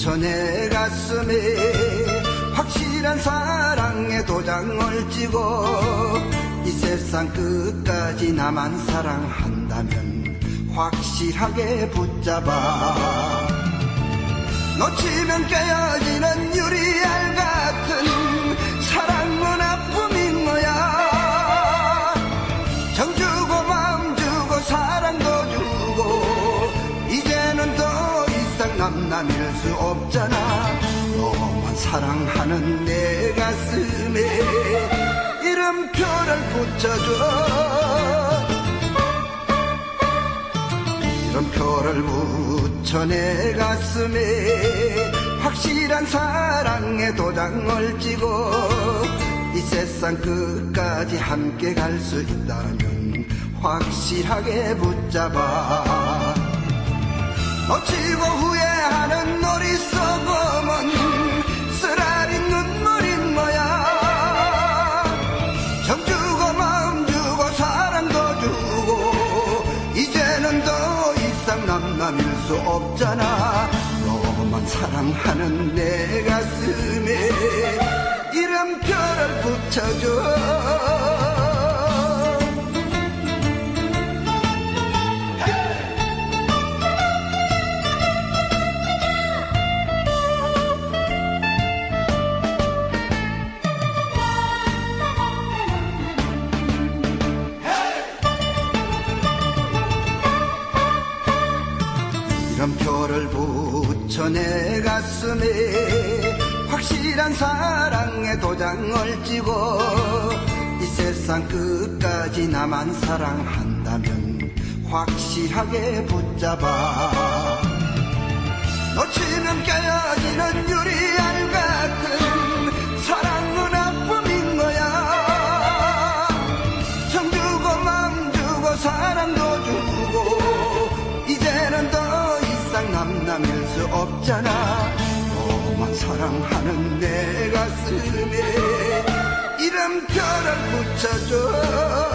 붙여 내 가슴에 확실한 사랑의 도장을 찍어 이 세상 끝까지 나만 사랑한다면 확실하게 붙잡아. 놓치면 깨어지는 유리알 같은 사랑은 아픔인 거야. 정 주고 마음 주고 사랑도 주고 이제는 더 이상 남남일 수 없잖아. 너만 사랑하는 내 가슴에 이름표를 붙여줘. 이름표를 붙여 내 가슴에 확실한 사랑의 도장을 찍어 이 세상 끝까지 함께 갈 수 있다면 확실하게 붙잡아. 놓치고 후회하는 머릿속음은 쓰라린 눈물인 거야. 정 주고 마음 주고 사랑도 주고 이제는 더 이상 남남일 수 없잖아. 너만 사랑하는 내 가슴에 이름표를 붙여줘. 이름표를 붙여 내 가슴에 확실한 사랑의 도장을 찍어 이 세상 끝까지 나만 사랑한다면 확실하게 붙잡아. 놓치면 깨어지는 유리알 같은 사랑은 아픔인 거야. 정 주고 마음 주고 사랑도 주고 이제는 더 이상 남남일 수 없잖아. 너만 사랑하는 내 가슴에 이름표를 붙여줘.